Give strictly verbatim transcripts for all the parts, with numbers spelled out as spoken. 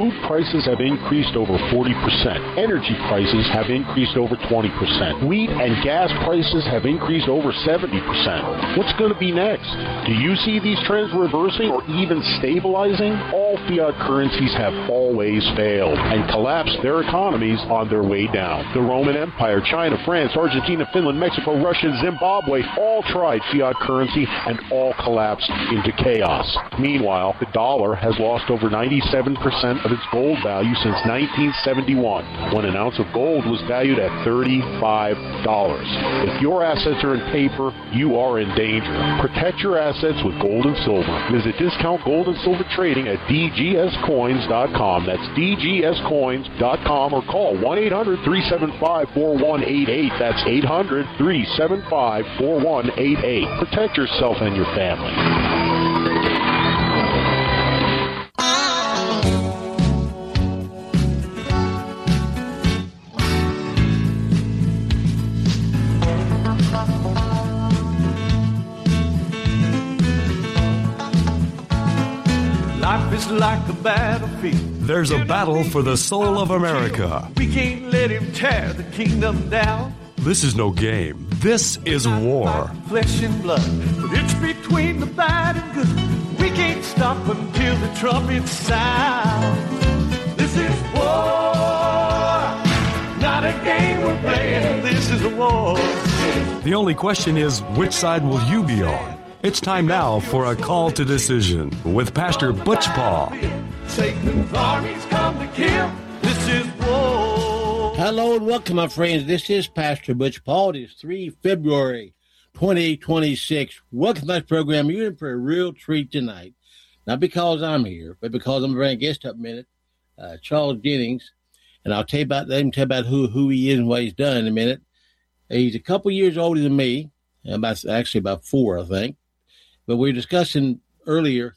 Food prices have increased over forty percent. Energy prices have increased over twenty percent. Wheat and gas prices have increased over seventy percent. What's going to be next? Do you see these trends reversing or even stabilizing? All fiat currencies have always failed and collapsed their economies on their way down. The Roman Empire, China, France, Argentina, Finland, Mexico, Russia, Zimbabwe all tried fiat currency and all collapsed into chaos. Meanwhile, the dollar has lost over ninety-seven percent of its gold value since nineteen seventy-one, when an ounce of gold was valued at thirty-five dollars. If your assets are in paper, you are in danger. Protect your assets with gold and silver. Visit Discount Gold and Silver Trading at d g s coins dot com. That's d g s coins dot com, or call one eight hundred, three seven five, four one eight eight. That's eight hundred, three seven five, four one eight eight. Protect yourself and your family. Life is like a battlefield. There's a battle for the soul of America. We can't let him tear the kingdom down. This is no game. This is war. Flesh and blood, but it's between the bad and good. We can't stop until the trumpets sound. This is war, not a game we're playing. This is a war. The only question is, which side will you be on? It's time now for a call to decision with Pastor Butch Paul. Satan's armies come to kill. This is war. Hello and welcome, my friends. This is Pastor Butch Paul. It is the third of February, twenty twenty-six. Welcome to my program. You're in for a real treat tonight. Not because I'm here, but because I'm bringing a guest up a minute, uh, Charles Jennings. And I'll tell you about, let him tell you about who, who he is and what he's done in a minute. He's a couple years older than me, about actually about four, I think. But we were discussing earlier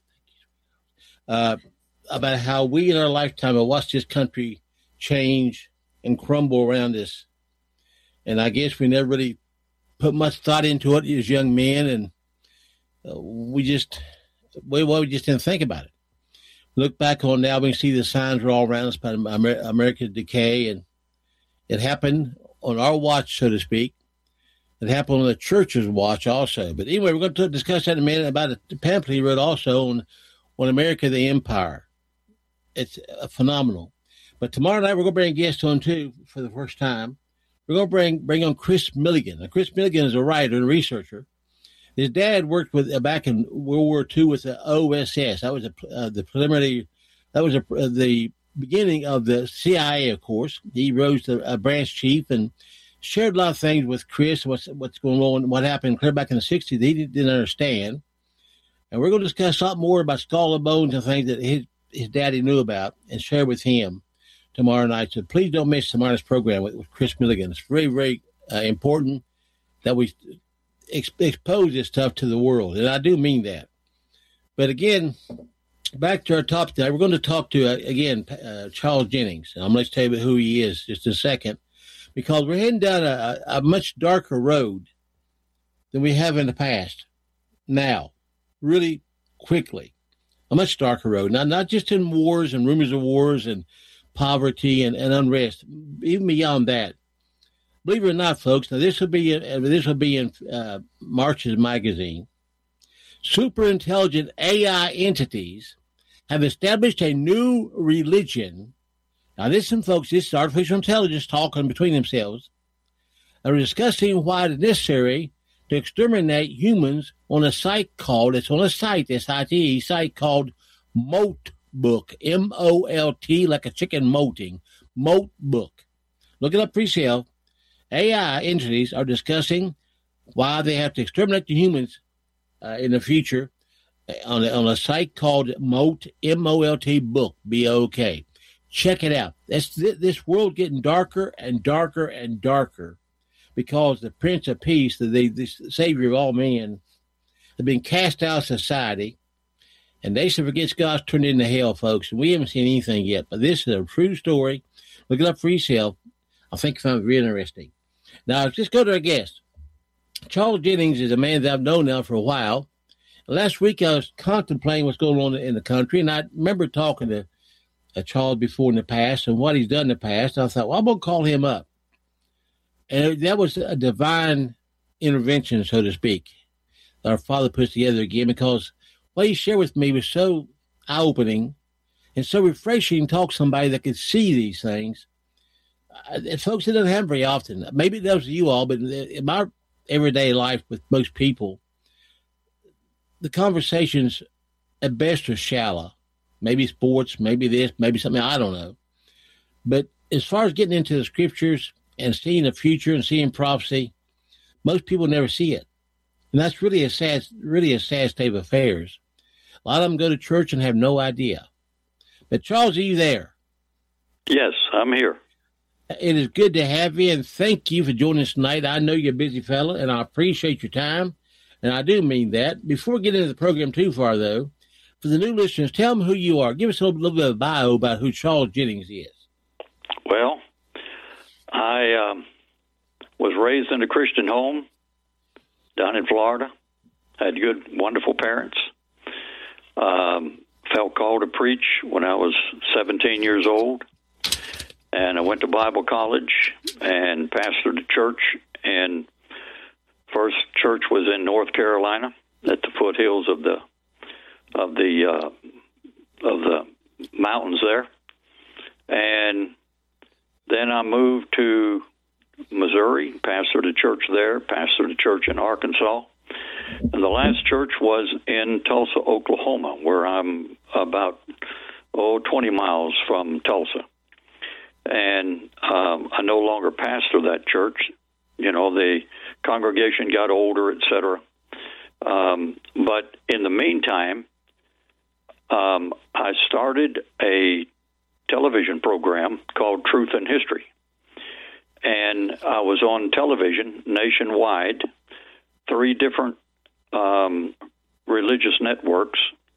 uh, about how we in our lifetime have watched this country change and crumble around us. And I guess we never really put much thought into it as young men, and uh, we just we, well, we just didn't think about it. Look back on now, we can see the signs are all around us about Amer- America's decay, and it happened on our watch, so to speak. It happened on the church's watch also. But anyway, we're going to discuss that in a minute about a pamphlet he wrote also on, on America, the Empire. It's uh, phenomenal. But tomorrow night, we're going to bring a guest on, too, for the first time. We're going to bring bring on Chris Milligan. Now, Chris Milligan is a writer and a researcher. His dad worked with uh, back in World War Two with the O S S. That was a, uh, the preliminary, that was a, uh, the beginning of the C I A, of course. He rose to a branch chief and shared a lot of things with Chris, what's what's going on, what happened clear back in the sixties that he didn't understand. And we're going to discuss a lot more about Skull and Bones and things that his, his daddy knew about and share with him tomorrow night. So please don't miss tomorrow's program with, with Chris Milligan. It's very, very uh, important that we ex- expose this stuff to the world. And I do mean that. But again, back to our topic today, we're going to talk to, uh, again, uh, Charles Jennings. And I'm going to tell you who he is just in a second, because we're heading down a, a much darker road than we have in the past. Now, really quickly, a much darker road. Now, not just in wars and rumors of wars and poverty and, and unrest, even beyond that. Believe it or not, folks, now this will be in, this will be in uh, March's magazine. Super intelligent A I entities have established a new religion. Now, listen, folks, this is artificial intelligence talking between themselves. They're discussing why it's necessary to exterminate humans on a site called, it's on a site, S I T E, site called Moltbook, M O L T, like a chicken molting, Moltbook. Look it up for yourself. A I entities are discussing why they have to exterminate the humans uh, in the future on a, on a site called Molt, M O L T book, B O K. Check it out. That's this world getting darker and darker and darker because the Prince of Peace, the, the, the Savior of all men, have been cast out of society. And nation forgets God's turned into hell, folks. And we haven't seen anything yet. But this is a true story. Look it up for yourself. I think you found it really interesting. Now, let's go to our guest. Charles Jennings is a man that I've known now for a while. Last week, I was contemplating what's going on in the country. And I remember talking to uh, Charles before in the past and what he's done in the past. And I thought, well, I'm going to call him up. And that was a divine intervention, so to speak, that our Father puts together again, because what he shared with me was so eye-opening and so refreshing to talk to somebody that could see these things. Uh, folks, it doesn't happen very often. Maybe it does to you all, but in my everyday life with most people, the conversations at best are shallow. Maybe sports, maybe this, maybe something, I don't know. But as far as getting into the scriptures and seeing the future and seeing prophecy, most people never see it. And that's really a sad, really a sad state of affairs. A lot of them go to church and have no idea. But Charles, are you there? Yes, I'm here. It is good to have you, and thank you for joining us tonight. I know you're a busy fella, and I appreciate your time, and I do mean that. Before we get into the program too far, though, for the new listeners, tell them who you are. Give us a little, little bit of a bio about who Charles Jennings is. Well, I um, was raised in a Christian home down in Florida. Had good, wonderful parents. Um, felt called to preach when I was seventeen years old. And I went to Bible college and pastored a church. And first church was in North Carolina at the foothills of the of the uh, of the mountains there. And then I moved to Missouri, pastored a church there, pastored a church in Arkansas. And the last church was in Tulsa, Oklahoma, where I'm about, oh, twenty miles from Tulsa. And um, I no longer pastor that church. You know, the congregation got older, et cetera. Um, but in the meantime, um, I started a television program called Truth and History. And I was on television nationwide, three different um, religious networks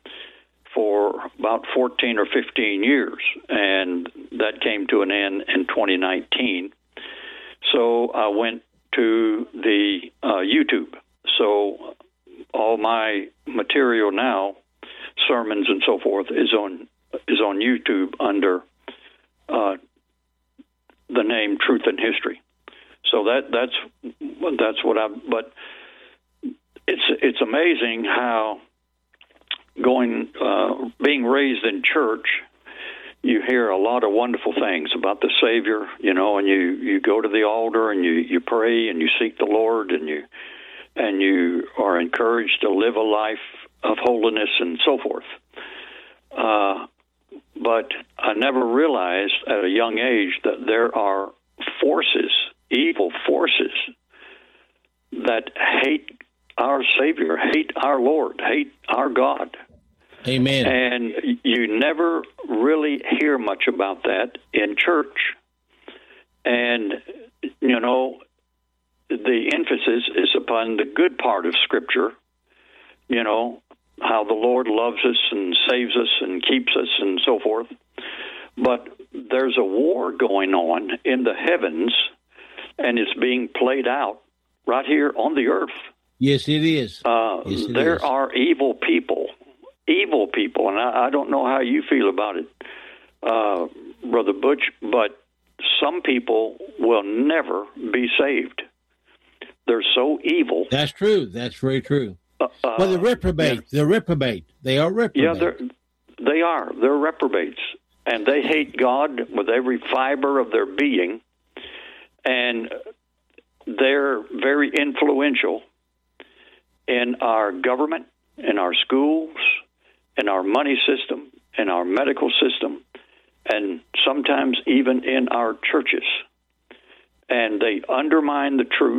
for about fourteen or fifteen years. And that came to an end in twenty nineteen. So I went to the uh, YouTube. So all my material now, sermons and so forth, is on is on YouTube under uh, the name Truth and History. So that that's that's what I. But it's it's amazing how going uh, being raised in church, you hear a lot of wonderful things about the Savior, you know, and you, you go to the altar and you, you pray and you seek the Lord and you and you are encouraged to live a life of holiness and so forth. Uh, but I never realized at a young age that there are forces, evil forces, that hate our Savior, hate our Lord, hate our God. Amen. And you never really hear much about that in church. And, you know, the emphasis is upon the good part of Scripture, you know, how the Lord loves us and saves us and keeps us and so forth. But there's a war going on in the heavens, and it's being played out right here on the earth. Yes, it is. Uh, yes, it there is. are evil people. Evil people, and I, I don't know how you feel about it, uh, Brother Butch, but some people will never be saved. They're so evil. That's true. That's very true. Uh, well, they're reprobate. Yeah. They're reprobate. They are reprobate. Yeah, they're, they are. They're reprobates, and they hate God with every fiber of their being, and they're very influential in our government, in our schools, in our money system, in our medical system, and sometimes even in our churches. And they undermine the truth.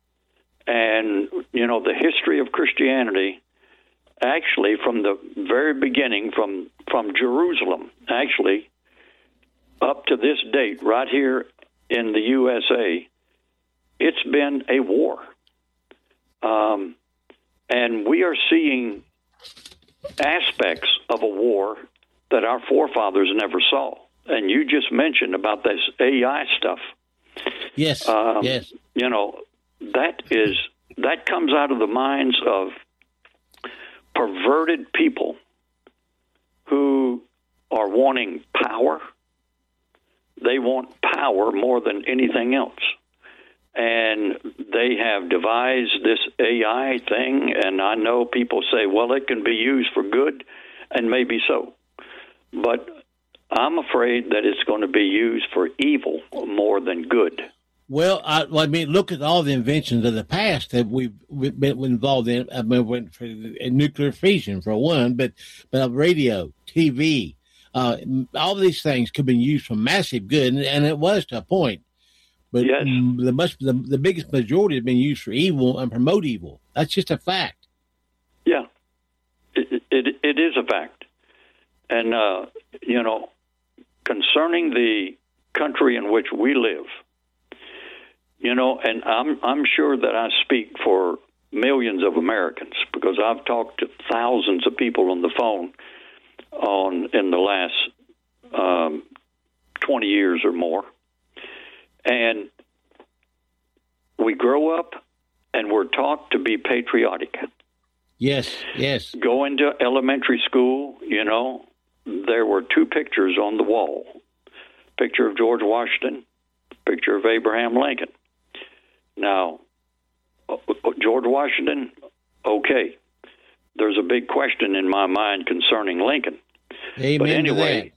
And, you know, the history of Christianity, actually, from the very beginning, from, from Jerusalem, actually, up to this date, right here in the U S A, it's been a war. Um, and we are seeing aspects of a war that our forefathers never saw. And you just mentioned about this A I stuff. Yes, um, yes. You know, that is that comes out of the minds of perverted people who are are wanting power. They want power more than anything else. And they have devised this A I thing, and I know people say, well, it can be used for good, and maybe so. But I'm afraid that it's going to be used for evil more than good. Well, I, I mean, look at all the inventions of the past that we've, we've been involved in. I mean, went for nuclear fission, for one, but, but radio, T V, uh, all of these things could be used for massive good, and, and it was to a point. But yes. the, much, the the biggest majority have been used for evil and promote evil. That's just a fact. Yeah, it it, it is a fact. And, uh, you know, concerning the country in which we live, you know, and I'm I'm sure that I speak for millions of Americans because I've talked to thousands of people on the phone on in the last um, twenty years or more. And we grow up and we're taught to be patriotic. Yes, yes. Going to elementary school, you know, there were two pictures on the wall. Picture of George Washington, picture of Abraham Lincoln. Now, George Washington, okay. There's a big question in my mind concerning Lincoln. Amen but anyway,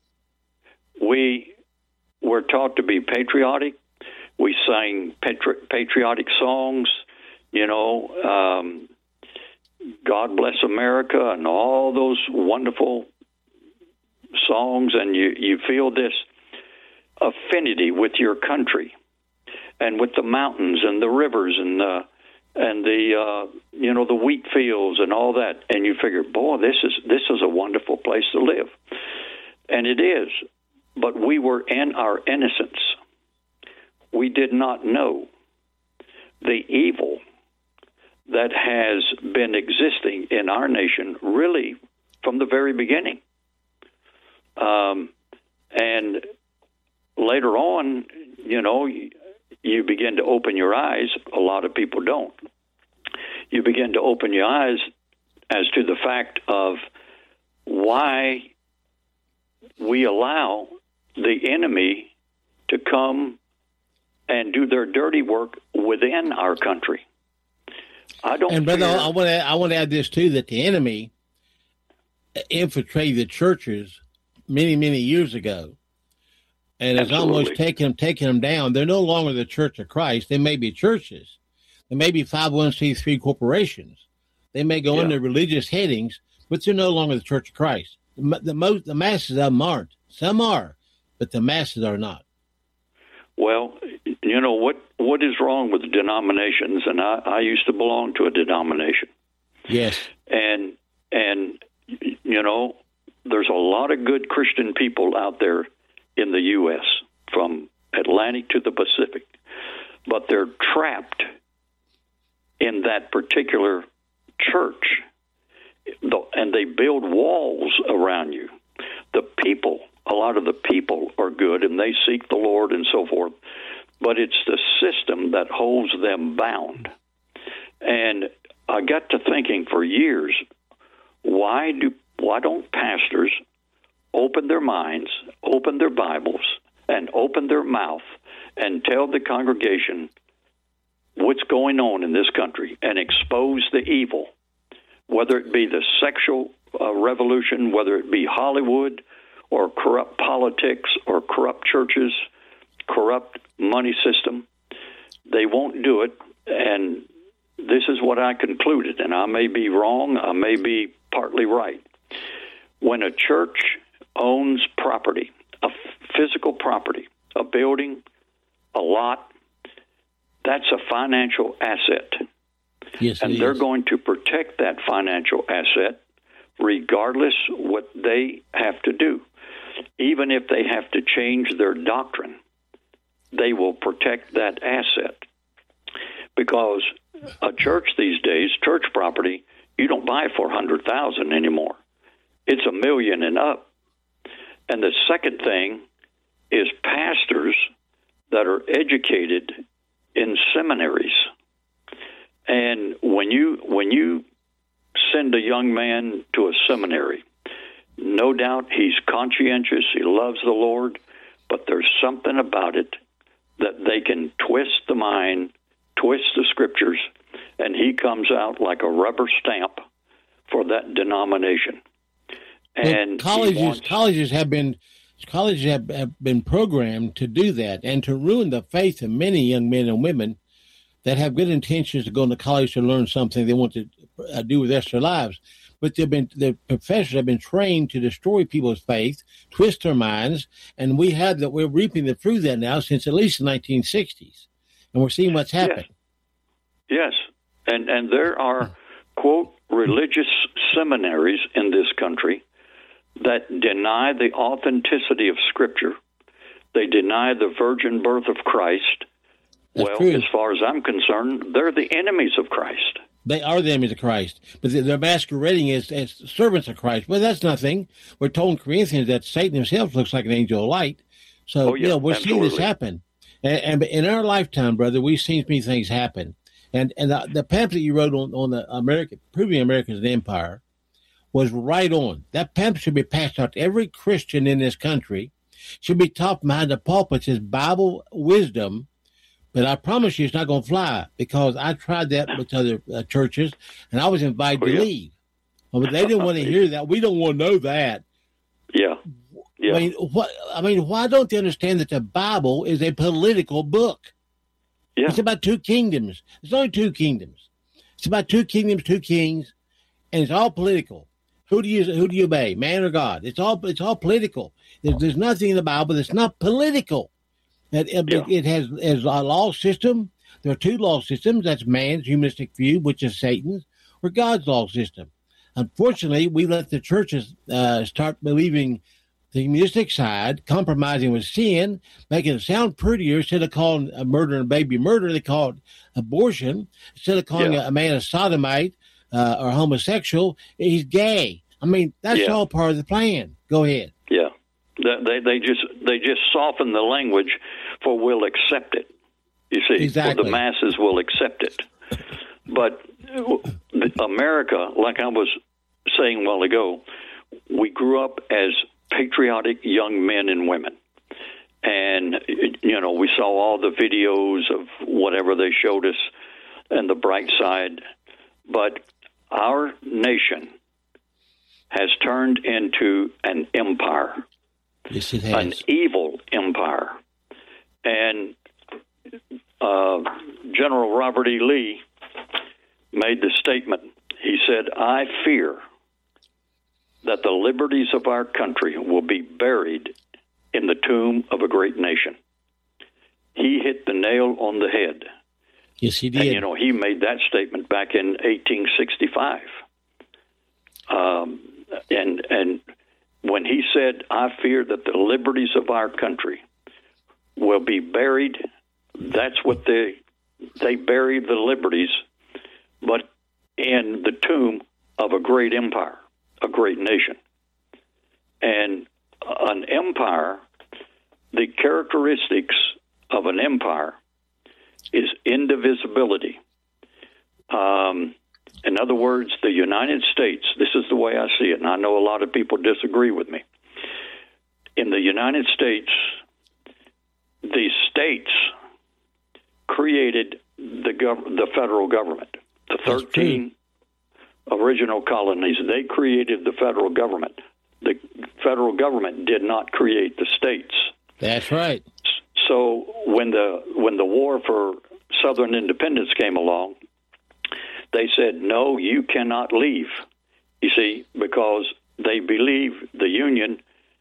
we were taught to be patriotic. We sang patri- patriotic songs, you know, um, God Bless America and all those wonderful songs, and you, you feel this affinity with your country and with the mountains and the rivers and the, and the uh, you know, the wheat fields and all that, and you figure, boy, this is this is a wonderful place to live. And it is, but we were in our innocence. We did not know the evil that has been existing in our nation really from the very beginning. Um, and later on, you know, you, you begin to open your eyes. A lot of people don't. You begin to open your eyes as to the fact of why we allow the enemy to come and do their dirty work within our country. I don't. And brother, fear... I want to I want to add this too, that the enemy infiltrated the churches many many years ago, and has almost taken them taken them down. They're no longer the Church of Christ. They may be churches. They may be five oh one c three corporations. They may go yeah. under religious headings, but they're no longer the Church of Christ. The, the most the masses of them aren't. Some are, but the masses are not. Well, you know, what, what is wrong with denominations, and I, I used to belong to a denomination. Yes. And, and you know, there's a lot of good Christian people out there in the U S, from Atlantic to the Pacific, but they're trapped in that particular church, and they build walls around you. The people... A lot of the people are good, and they seek the Lord and so forth, but it's the system that holds them bound. And I got to thinking for years, why do why don't pastors open their minds, open their Bibles, and open their mouth and tell the congregation what's going on in this country and expose the evil, whether it be the sexual uh, revolution, whether it be Hollywood, or corrupt politics, or corrupt churches, corrupt money system. They won't do it, and this is what I concluded, and I may be wrong, I may be partly right. When a church owns property, a physical property, a building, a lot, that's a financial asset. Yes, and they're is. going to protect that financial asset regardless what they have to do. Even if they have to change their doctrine, they will protect that asset. Because a church these days, church property, you don't buy for one hundred thousand dollars anymore. It's a million and up. And the second thing is pastors that are educated in seminaries. And when you when you send a young man to a seminary, no doubt he's conscientious, he loves the Lord, but there's something about it that they can twist the mind, twist the scriptures, and he comes out like a rubber stamp for that denomination. And well, colleges wants, colleges have been colleges have, have been programmed to do that and to ruin the faith of many young men and women that have good intentions to go into college to learn something they want to uh, do with the rest of their lives. But they've been the professors have been trained to destroy people's faith, twist their minds, and we have that we're reaping the fruit of that now since at least the nineteen sixties, and we're seeing what's happening. Yes, yes. and and there are quote religious seminaries in this country that deny the authenticity of Scripture. They deny the virgin birth of Christ. That's well, true. As far as I'm concerned, they're the enemies of Christ. They are the enemies of Christ, but they're masquerading as, as servants of Christ. Well, that's nothing. We're told in Corinthians that Satan himself looks like an angel of light. So, oh, yeah, you know, we're absolutely. seeing this happen. And, and in our lifetime, brother, we've seen many things happen. And and the, the pamphlet you wrote on, on the American, Proving America as an Empire was right on. That pamphlet should be passed out to every Christian in this country, should be taught behind the pulpits as Bible wisdom. But I promise you it's not going to fly, because I tried that with other uh, churches, and I was invited oh, to yeah. leave. Well, but they didn't want to hear that. We don't want to know that. Yeah. yeah. I mean, what? I mean, why don't they understand that the Bible is a political book? Yeah. It's about two kingdoms. It's only two kingdoms. It's about two kingdoms, two kings, and it's all political. Who do you who do you obey, man or God? It's all it's all political. There's, there's nothing in the Bible that's not political. It, it, Yeah. it has, has a law system. There are two law systems. That's man's humanistic view, which is Satan's, or God's law system. Unfortunately, we let the churches uh, start believing the humanistic side, compromising with sin, making it sound prettier. Instead of calling a murder and a baby murder, they call it abortion. Instead of calling Yeah. a, a man a sodomite uh, or homosexual, he's gay. I mean, that's Yeah. all part of the plan. Go ahead. Yeah. They they just they just soften the language for we'll accept it. You see, Exactly. for the masses will accept it. But America, like I was saying a while ago, we grew up as patriotic young men and women. And, you know, we saw all the videos of whatever they showed us and the bright side. But our nation has turned into an empire. Yes, it An has. evil empire. And uh, General Robert E. Lee made the statement. He said, I fear that the liberties of our country will be buried in the tomb of a great nation. He hit the nail on the head. Yes, he did. And, you know, he made that statement back in eighteen sixty-five. Um, and and when he said, I fear that the liberties of our country will be buried, that's what they, they buried the liberties, but in the tomb of a great empire, a great nation. And an empire, the characteristics of an empire is indivisibility. Um, in other words, the United States, this is the way I see it, and I know a lot of people disagree with me. In the United States, the states created the gov- the federal government. The thirteen original colonies, they created the federal government. The federal government did not create the states. That's right. So when the when the war for Southern independence came along, they said, no, you cannot leave. You see, because they believed the Union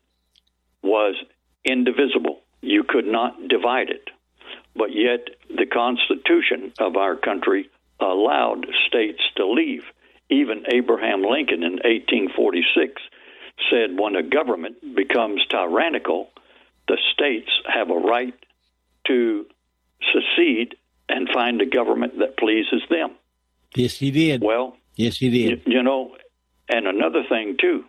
was indivisible. You could not divide it. But yet the Constitution of our country allowed states to leave. Even Abraham Lincoln in eighteen forty-six said when a government becomes tyrannical, the states have a right to secede and find a government that pleases them. Yes, he did. Well, yes, he did. You, you know, and another thing, too,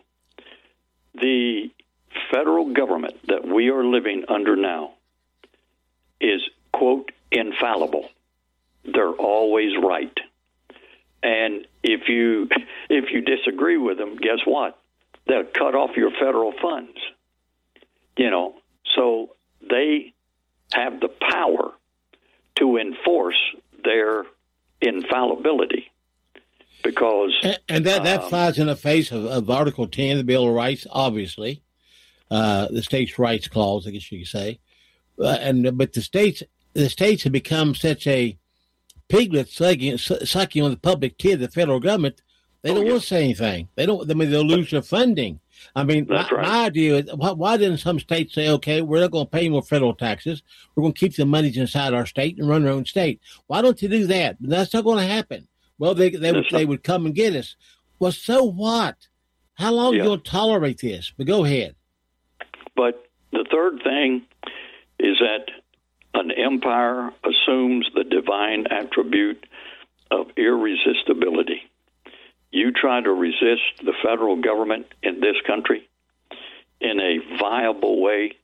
the federal government that we are living under now is, quote, infallible. They're always right. And if you if you disagree with them, guess what? they'll cut off your federal funds. You know, so they have the power to enforce their infallibility. Because and, and that, that um, flies in the face of, of Article ten of the Bill of Rights, obviously, uh, the states' rights clause, I guess you could say. Uh, and but the states, the states have become such a piglet sucking, sucking on the public tit of the federal government. They don't oh, yeah. want to say anything. They don't. I mean, they'll lose their funding. I mean, my, right. my idea is, why, why didn't some states say, okay, we're not going to pay more federal taxes. We're going to keep the monies inside our state and run our own state. Why don't you do that? That's not going to happen. Well, they they would, they would come and get us. Well, so what? How long yeah. are you going to tolerate this? But go ahead. But the third thing is that an empire assumes the divine attribute of irresistibility. You try to resist the federal government in this country in a viable way,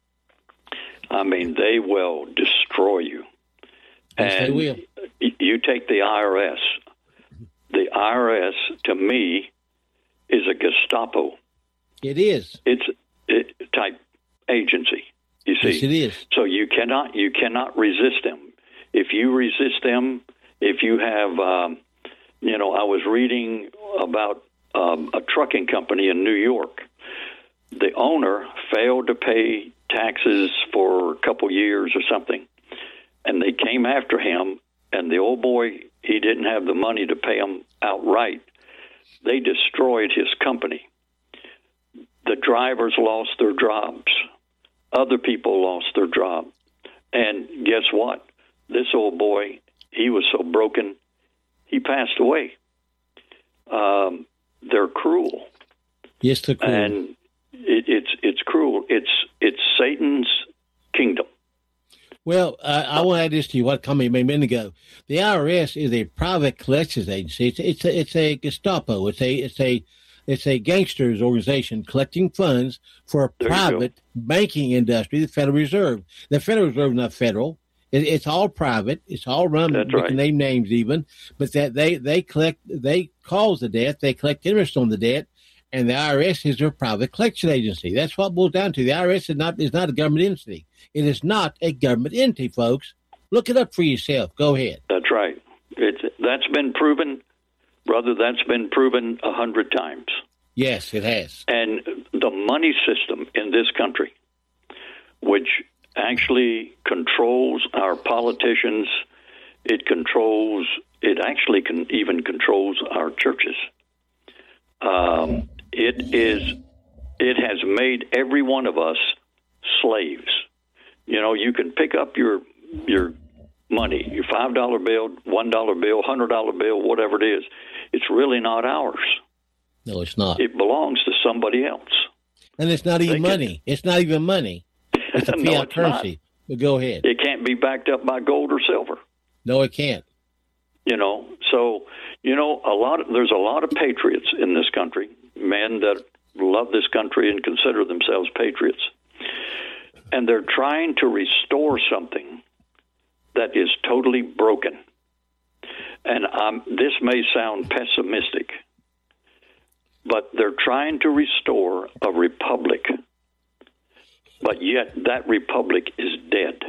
I mean, they will destroy you. Yes, and they will. You take the I R S. The I R S, to me, is a Gestapo. It is. It's a type agency. You see, yes, it is. So you cannot you cannot resist them. If you resist them, if you have, um, you know, I was reading about um, a trucking company in New York. The owner failed to pay taxes for a couple years or something, and they came after him. And the old boy, he didn't have the money to pay him outright. They destroyed his company. The drivers lost their jobs. Other people lost their job. And guess what? This old boy, he was so broken, he passed away. Um, they're cruel. Yes, they're cruel. And it, it's it's cruel. It's it's Satan's kingdom. Well, uh, I want to add this to you. What commented a minute ago? The I R S is a private collections agency. It's it's a, it's a Gestapo. It's a it's a it's a gangsters organization collecting funds for a there private banking industry, the Federal Reserve. The Federal Reserve is not federal. It, it's all private. It's all run. That's we right. can name names even, but that they they collect they cause the debt. They collect interest on the debt. And the I R S is their private collection agency. That's what it boils down to. The I R S is not is not a government entity. It is not a government entity, folks. Look it up for yourself. Go ahead. That's right. It's, that's been proven, brother. That's been proven a hundred times. Yes, it has. And the money system in this country, which actually controls our politicians, it controls. It actually can even controls our churches. Um, it is. It has made every one of us slaves. You know, you can pick up your your money, your five dollar bill, one dollar bill, hundred dollar bill, whatever it is. It's really not ours. No, it's not. It belongs to somebody else. And it's not even They money. Can, it's not even money. It's a fiat no, it's currency. Not. But go ahead. It can't be backed up by gold or silver. No, it can't. You know, so you know, a lot. Of, there's a lot of patriots in this country, men that love this country and consider themselves patriots, and they're trying to restore something that is totally broken. And um, this may sound pessimistic, but they're trying to restore a republic, but yet that republic is dead.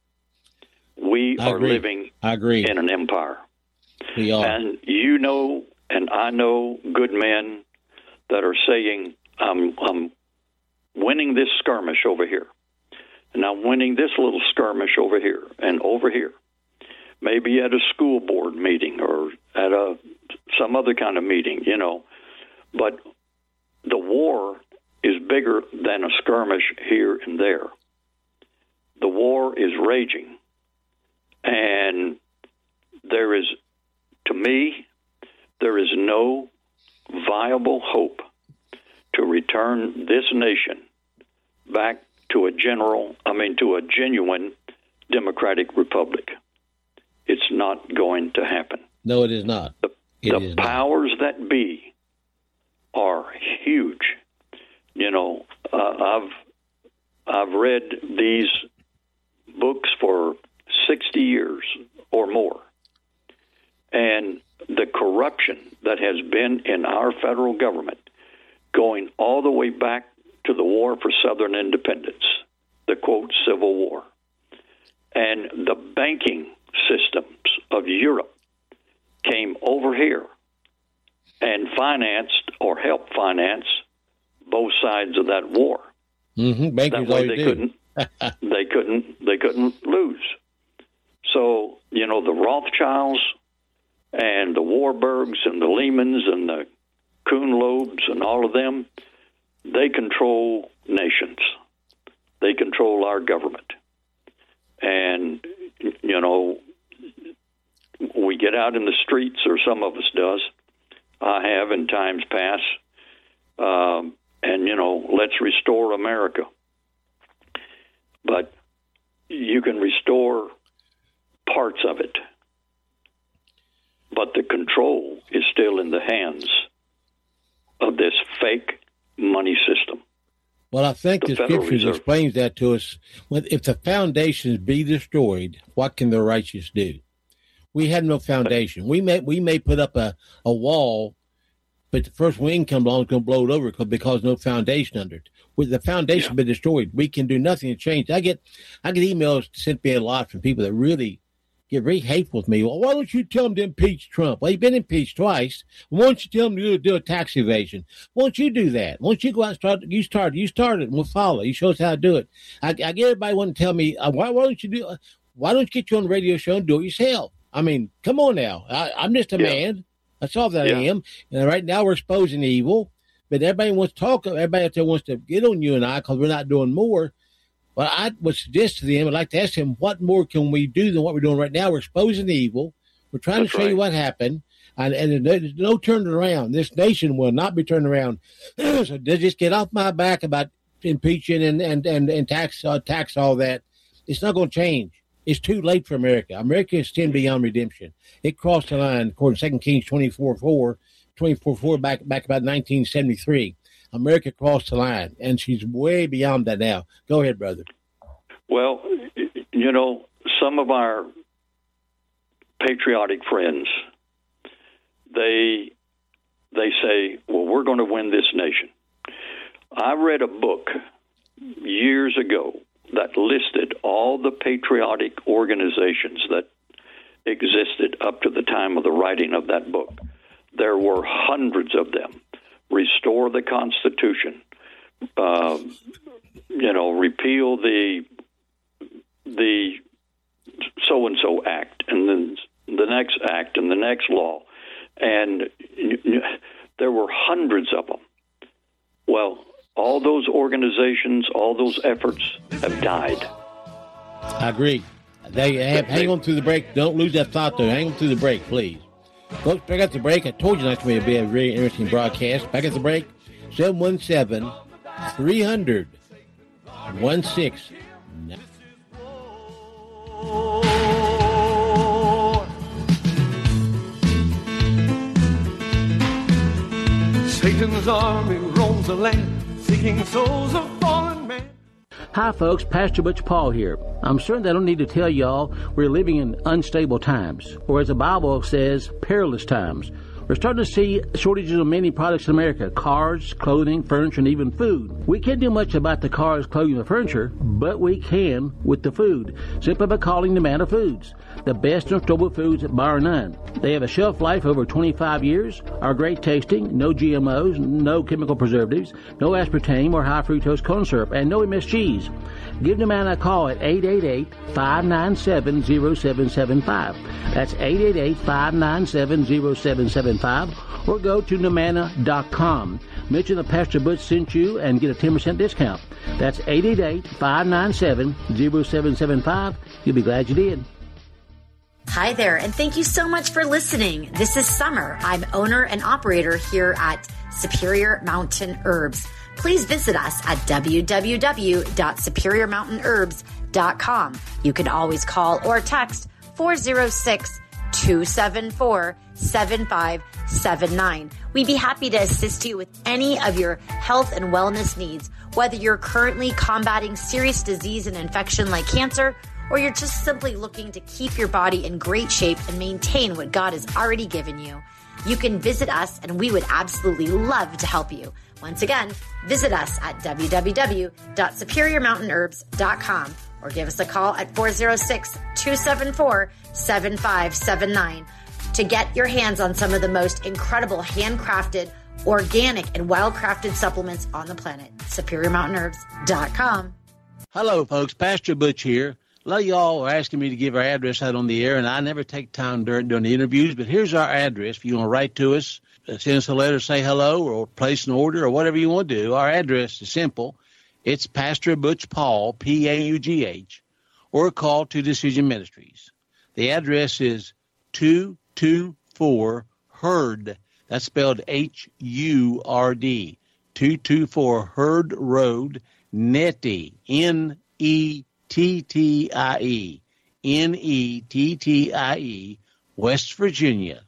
We I are agree. living I agree. in an empire. We are. And you know, and I know good men that are saying, I'm, I'm winning this skirmish over here, and I'm winning this little skirmish over here and over here. Maybe at a school board meeting or at a some other kind of meeting, you know. But the war is bigger than a skirmish here and there. The war is raging. And there is, to me, there is no viable hope to return this nation back to a general, I mean, to a genuine democratic republic. It's not going to happen. No, it is not. The, it the is powers not. that be are huge. You know, uh, I've I've read these books for sixty years or more, and the corruption that has been in our federal government going all the way back to the War for Southern Independence, the, quote, Civil War. And the banking systems of Europe came over here and financed or helped finance both sides of that war. Mm-hmm. Bankers that way they do. couldn't they couldn't they couldn't lose. So, you know, the Rothschilds and the Warburgs and the Lehmans and the Kuhn-Loebs and all of them, they control nations. They control our government. And, you know, we get out in the streets, or some of us does. I have in times past. Um, and, you know, let's restore America. But you can restore parts of it. But the control is still in the hands of this fake money system. Well, I think the, the Scriptures Reserve. explains that to us. If the foundations be destroyed, what can the righteous do? We have no foundation. We may we may put up a, a wall, but the first wind comes along, it's going to blow it over because no foundation under it. With the foundation yeah. been destroyed, we can do nothing to change. I get I get emails sent me a lot from people that really get very hateful with me. Well, why don't you tell them to impeach Trump? Well, he's been impeached twice. Why don't you tell him to do, do a tax evasion? Why don't you do that? Why don't you go out and start? You start. You started, and we'll follow. You show us how to do it. I, I get everybody want to tell me, uh, why, why don't you do? Uh, why don't you get you on the radio show and do it yourself? I mean, come on now. I, I'm just a yeah. man. That's all that yeah. I am. And right now we're exposing evil, but everybody wants to talk. Everybody out there wants to get on you and I because we're not doing more. But I would suggest to them, I'd like to ask them, what more can we do than what we're doing right now? We're exposing the evil. We're trying That's to show right. you what happened. And, and there's no turning around. This nation will not be turned around. So just get off my back about impeaching and, and, and, and tax, uh, tax all that. It's not going to change. It's too late for America. America is sin beyond redemption. It crossed the line, according to Second Kings twenty-four four, twenty-four four, back, back about nineteen seventy-three. America crossed the line, and she's way beyond that now. Go ahead, brother. Well, you know, some of our patriotic friends, they they say, well, we're going to win this nation. I read a book years ago that listed all the patriotic organizations that existed up to the time of the writing of that book. There were hundreds of them. Restore the Constitution, uh, you know, repeal the the so-and-so act, and then the next act, and the next law. And you know, there were hundreds of them. Well, all those organizations, all those efforts have died. I agree. They have, hang on through the break. Don't lose that thought, though. Hang on through the break, please. Folks, back at the break. I told you next week would be a very interesting broadcast. Back at the break, seven one seven, three hundred, sixteen ninety. Satan's army roams the land, seeking souls of fallen men. Hi, folks. Pastor Butch Paul here. I'm certain that I don't need to tell y'all we're living in unstable times, or as the Bible says, perilous times. We're starting to see shortages of many products in America: cars, clothing, furniture, and even food. We can't do much about the cars, clothing, and furniture, but we can with the food, simply by calling Nomana Foods, the best in storable foods bar none. They have a shelf life over twenty-five years, are great tasting, no G M Os, no chemical preservatives, no aspartame or high fructose corn syrup, and no M S Gs. Give Nomana a call at eight eight eight, five nine seven, zero seven seven five. That's eight eight eight, five nine seven, zero seven seven five, or go to nomana dot com. Mention that Pastor Butch sent you and get a ten percent discount. That's eight eight eight, five nine seven, zero seven seven five. You'll be glad you did. Hi there, and thank you so much for listening. This is Summer. I'm owner and operator here at Superior Mountain Herbs. Please visit us at w w w dot superior mountain herbs dot com. You can always call or text four oh six, two seven four, seven five seven nine. We'd be happy to assist you with any of your health and wellness needs, whether you're currently combating serious disease and infection like cancer, or you're just simply looking to keep your body in great shape and maintain what God has already given you. You can visit us, and we would absolutely love to help you. Once again, visit us at w w w dot superior mountain herbs dot com or give us a call at four oh six, two seven four, seven five seven nine to get your hands on some of the most incredible handcrafted, organic, and well-crafted supplements on the planet. superior mountain herbs dot com. Hello, folks. Pastor Butch here. A lot of y'all are asking me to give our address out on the air, and I never take time during, during the interviews, but here's our address. If you want to write to us, send us a letter, say hello, or place an order, or whatever you want to do, our address is simple. It's Pastor Butch Paul, P A U G H, or call to Decision Ministries. The address is two two four Hurd. That's spelled H U R D. two two four Hurd Road, Nettie, N E T T I E, N E T T I E, West Virginia,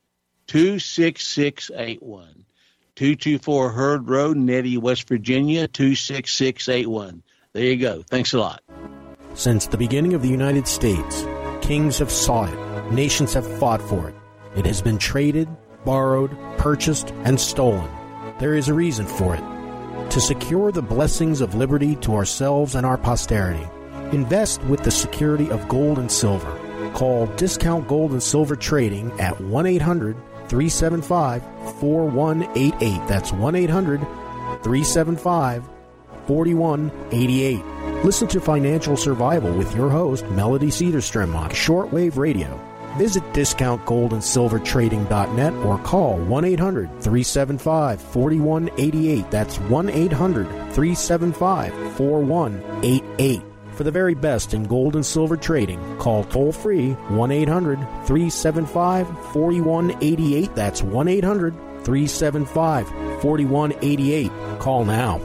two six six eight one. two two four Hurd Road, Nettie, West Virginia, two six six eight one. There you go. Thanks a lot. Since the beginning of the United States, kings have sought it. Nations have fought for it. It has been traded, borrowed, purchased, and stolen. There is a reason for it. To secure the blessings of liberty to ourselves and our posterity, invest with the security of gold and silver. Call Discount Gold and Silver Trading at one eight hundred, three seven five, four one eight eight. That's one eight hundred, three seven five, four one eight eight. Listen to Financial Survival with your host, Melody Cedarstrom, on shortwave radio. Visit discount gold and silver trading dot net or call one eight hundred, three seven five, four one eight eight. That's one eight hundred, three seven five, four one eight eight. For the very best in gold and silver trading, call toll-free one eight hundred, three seven five, four one eight eight. That's one eight hundred, three seven five, four one eight eight. Call now.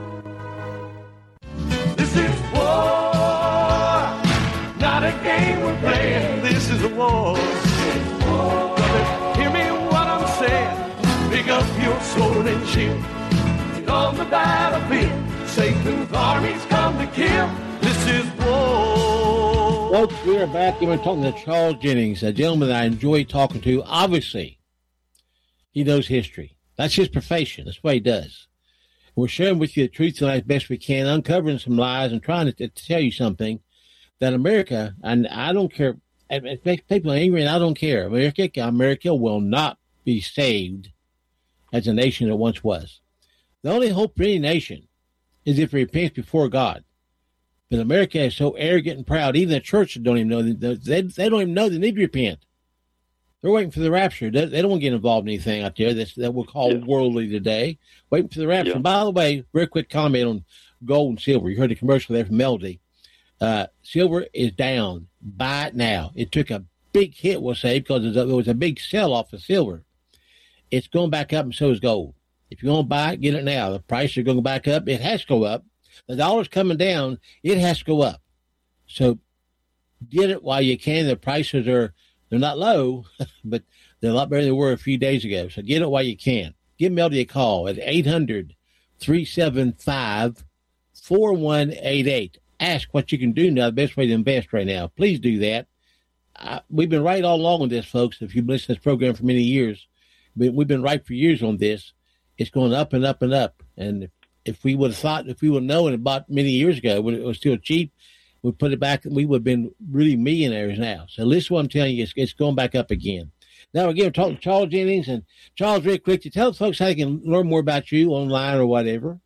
This is war, not a game we're playing. This is a war. Brothers, hear me what I'm saying. Pick up your sword and shield. Get on the battlefield. Satan's armies come to kill. This is war. Folks, we are back. We're talking to Charles Jennings, a gentleman that I enjoy talking to. Obviously, he knows history. That's his profession. That's what he does. We're sharing with you the truth tonight as best we can, uncovering some lies and trying to, to tell you something that America, and I don't care, it makes people angry, and I don't care. America, America will not be saved as a nation it once was. The only hope for any nation is if it repents before God. But America is so arrogant and proud, even the church don't even know, they, they don't even know they need to repent. They're waiting for the rapture. They, they don't want to get involved in anything out there that's, that we'll call yeah. worldly today. Waiting for the rapture. Yeah. And by the way, very quick comment on gold and silver. You heard the commercial there from Melody. Uh, silver is down. Buy it now. It took a big hit, we'll say, because there was a big sell-off of silver. It's going back up, and so is gold. If you want to buy it, get it now. The prices are going back up. It has to go up. The dollar's coming down. It has to go up. So get it while you can. The prices are, they're not low, but they're a lot better than they were a few days ago. So get it while you can. Give Melody a call at eight hundred, three seven five, four one eight eight. Ask what you can do now, the best way to invest right now. Please do that. I, we've been right all along on this, folks. If you've listened to this program for many years, we've been right for years on this. It's going up and up and up. And if, if we would have thought, if we would have known about many years ago when it was still cheap, we put it back, we would have been really millionaires now. So listen to what I'm telling you, it's, it's going back up again. Now, again, we're talking to Charles Jennings. And Charles, real quick, to tell folks how they can learn more about you online or whatever.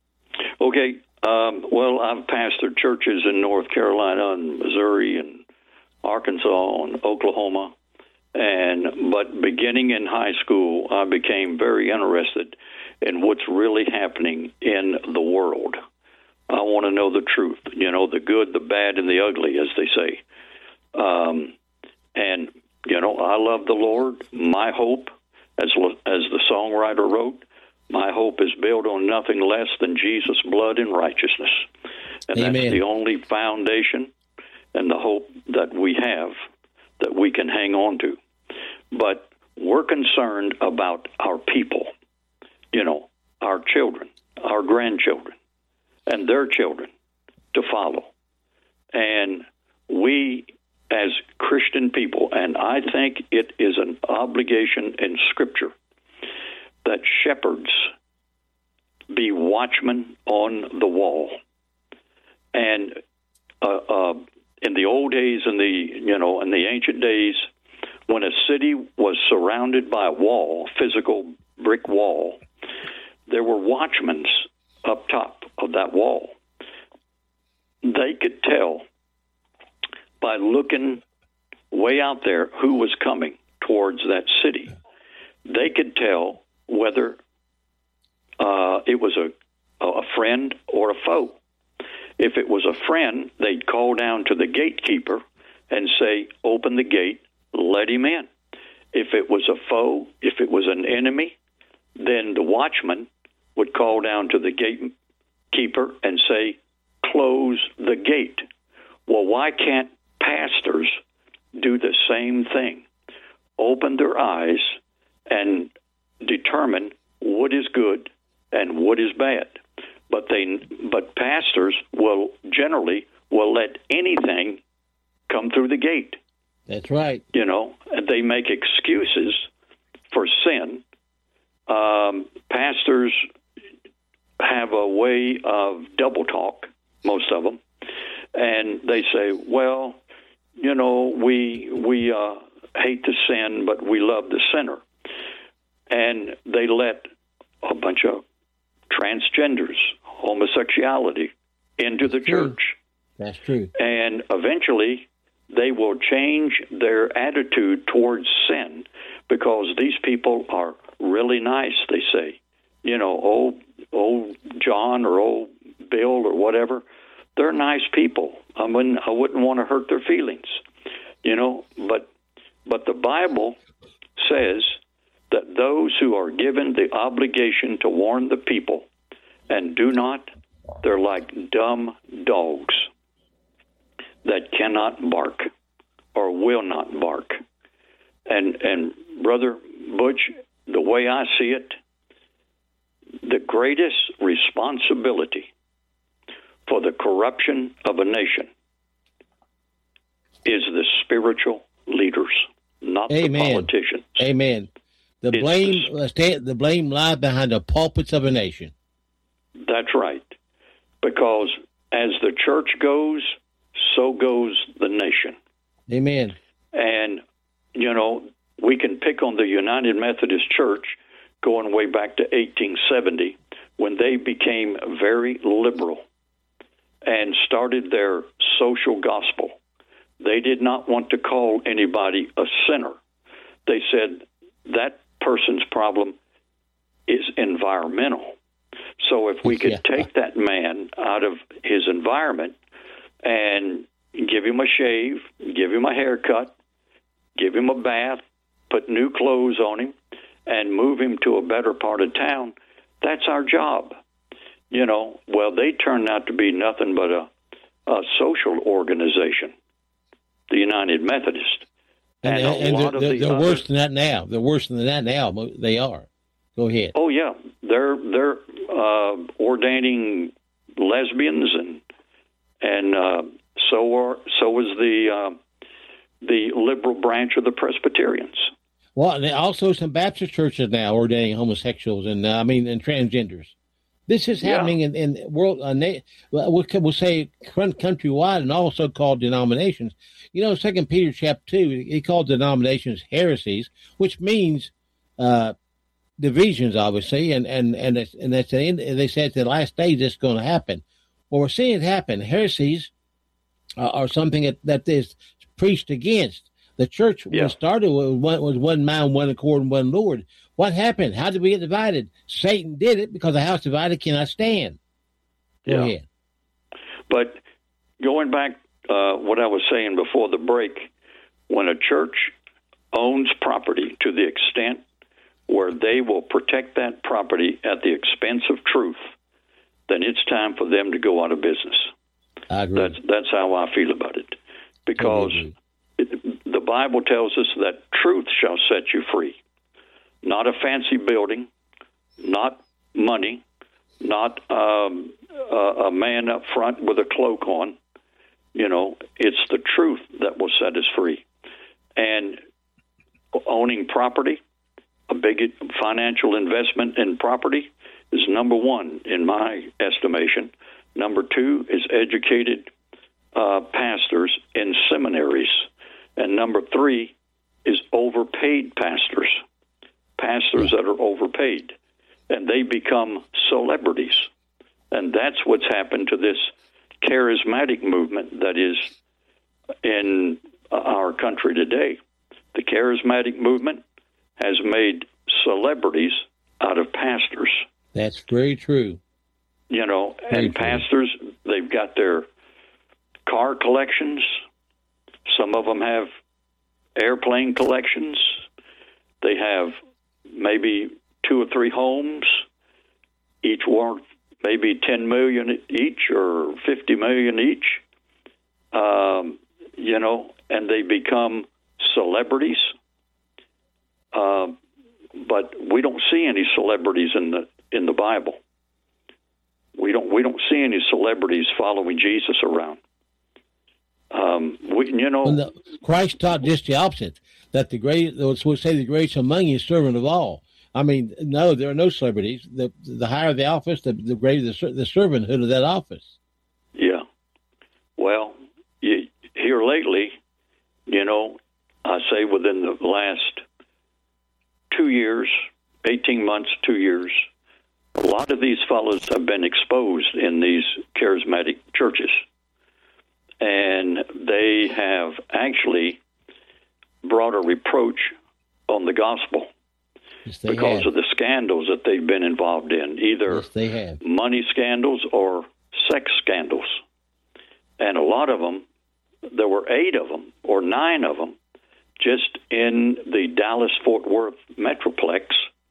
Okay. Um, well, I've pastored churches in North Carolina and Missouri and Arkansas and Oklahoma. And but beginning in high school, I became very interested in what's really happening in the world. I want to know the truth, you know, the good, the bad, and the ugly, as they say. Um, and, you know, I love the Lord. My hope, as as the songwriter wrote, my hope is built on nothing less than Jesus' blood and righteousness. And Amen. That's the only foundation and the hope that we have that we can hang on to. But we're concerned about our people, you know, our children, our grandchildren, and their children to follow. And we as Christian people, and I think it is an obligation in Scripture that shepherds be watchmen on the wall. And uh, uh, in the old days, in the you know, in the ancient days, when a city was surrounded by a wall, physical brick wall, there were watchmen up top of that wall. They could tell by looking way out there who was coming towards that city. They could tell whether uh, it was a, a friend or a foe. If it was a friend, they'd call down to the gatekeeper and say, open the gate, let him in. If it was a foe, if it was an enemy, then the watchman would call down to the gatekeeper and say, close the gate. Well, why can't pastors do the same thing? Open their eyes and determine what is good and what is bad. But they, but pastors will generally will let anything come through the gate. That's right. You know, and they make excuses for sin. Um, pastors have a way of double talk, most of them, and they say, "Well, you know, we we uh, hate the sin, but we love the sinner," and they let a bunch of transgenders, homosexuality into the church. That's true. And eventually they will change their attitude towards sin because these people are really nice, they say. You know, old, old John or old Bill or whatever, they're nice people. I wouldn't, I wouldn't want to hurt their feelings, you know. But, but the Bible says that those who are given the obligation to warn the people and do not, they're like dumb dogs that cannot bark or will not bark. And, and Brother Butch, the way I see it, the greatest responsibility for the corruption of a nation is the spiritual leaders, not Amen. the politicians. Amen. The It's blame, the- the blame lies behind the pulpits of a nation. That's right. Because as the church goes, so goes the nation. Amen. And, you know, we can pick on the United Methodist Church going way back to eighteen seventy when they became very liberal and started their social gospel. They did not want to call anybody a sinner. They said that person's problem is environmental. So if we could Yeah. take that man out of his environment and give him a shave, give him a haircut, give him a bath, put new clothes on him, and move him to a better part of town, that's our job. You know, well, they turned out to be nothing but a, a social organization, the United Methodist. And, And, and, a and lot they're, of they're, the they're other, worse than that now. They're worse than that now. They are. Go ahead. Oh yeah, they're they're uh, ordaining lesbians and and uh, so are so is the uh, the liberal branch of the Presbyterians. Well, and also some Baptist churches now ordaining homosexuals and uh, I mean and transgenders. This is Yeah. happening in, in world. Uh, na- we'll, we'll say countrywide and all so-called denominations. You know, Second Peter chapter two, he called denominations heresies, which means uh, divisions, obviously, and and and that's, and that's the end. They said the last days it's going to happen. Well, we're seeing it happen. Heresies uh, are something that, that is preached against. The church Yeah. was started with one, was one mind, one accord, and one Lord. What happened? How did we get divided? Satan did it because the house divided cannot stand. Go Yeah. ahead. But going back, uh, what I was saying before the break, when a church owns property to the extent where they will protect that property at the expense of truth, then it's time for them to go out of business. I agree. That's that's how I feel about it, because Totally it, the Bible tells us that truth shall set you free. Not a fancy building, not money, not um, a, a man up front with a cloak on. You know, it's the truth that will set us free. And owning property, a big financial investment in property, is number one in my estimation. Number two is educated uh, pastors in seminaries. And number three is overpaid pastors, pastors that are overpaid. And they become celebrities. And that's what's happened to this charismatic movement that is in our country today. The charismatic movement has made celebrities out of pastors. That's very true. You know, Very and true. pastors, they've got their car collections. Some of them have airplane collections. They have maybe two or three homes, each worth maybe ten million each or fifty million each. Um, you know, and they become celebrities. Uh, but we don't see any celebrities in the in the Bible. We don't we don't see any celebrities following Jesus around. Um, we, you know, When the, Christ taught just the opposite, that the great, let's say the greatest among you is servant of all. I mean, no, there are no celebrities. The the higher the office, the, the greater the, ser- the servanthood of that office. Yeah. Well, you, here lately, you know, I say within the last two years, eighteen months, two years, a lot of these fellows have been exposed in these charismatic churches. And they have actually brought a reproach on the gospel Yes, they because have. of the scandals that they've been involved in, either Yes, they have. money scandals or sex scandals. And a lot of them, there were eight of them or nine of them just in the Dallas-Fort Worth Metroplex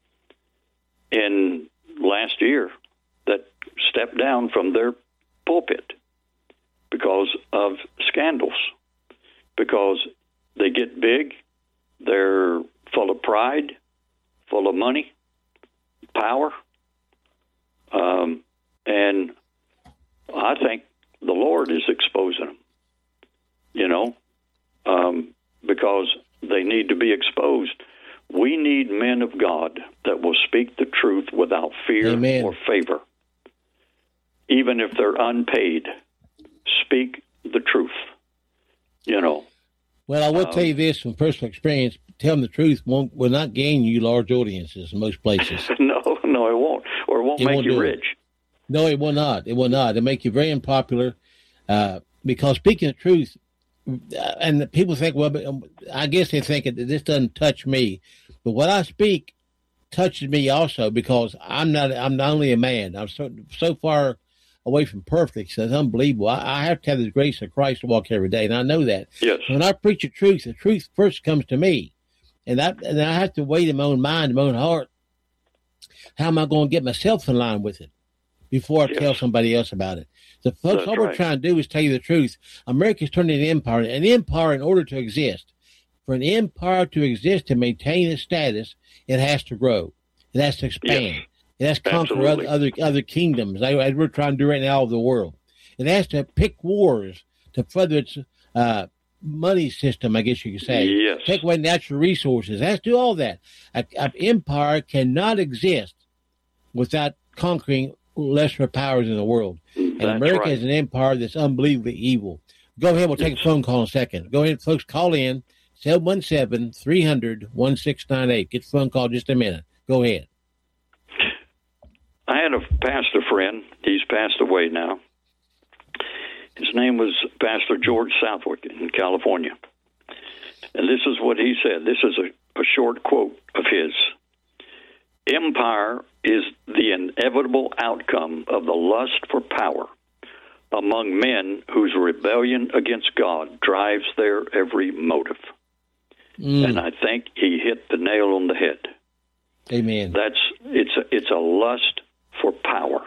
in last year that stepped down from their pulpit because of scandals, because they get big, they're full of pride, full of money, power, um, and I think the Lord is exposing them, you know, um, because they need to be exposed. We need men of God that will speak the truth without fear Amen. or favor, even if they're unpaid. Speak the truth, you know. Well, I will Um, tell you this from personal experience. Telling the truth won't will not gain you large audiences in most places. No, no, it won't, or it won't It make won't you do it. rich. No, it will not. It will not. It'll make you very unpopular uh, because speaking the truth, uh, and the people think, well, but, um, I guess they think that this doesn't touch me. But what I speak touches me also because I'm not I'm not only a man. I'm so, so far away from perfect, so it's unbelievable. I, I have to have the grace of Christ to walk every day, and I know that. Yes. When I preach the truth, the truth first comes to me. And I, and I have to weigh in my own mind, my own heart. How am I going to get myself in line with it before I Yes. tell somebody else about it? So, folks, That's all we're right. trying to do is tell you the truth. America's turned into an empire. An empire, in order to exist, for an empire to exist and maintain its status, it has to grow. It has to expand. Yes. It has to conquer other, Absolutely. other other kingdoms, as we're trying to do right now all over the world. It has to pick wars to further its uh, money system, I guess you could say. Yes. Take away natural resources. It has to do all that. An empire cannot exist without conquering lesser powers in the world. And That's America right. is an empire that's unbelievably evil. Go ahead. We'll take a phone call in a second. Go ahead, folks. Call in seven one seven, three hundred, sixteen ninety-eight. Get the phone call in just a minute. Go ahead. I had a pastor friend. He's passed away now. His name was Pastor George Southwick in California. And this is what he said. This is a, a short quote of his. Empire is the inevitable outcome of the lust for power among men whose rebellion against God drives their every motive. Mm. And I think he hit the nail on the head. Amen. That's it's a, it's a lust for power.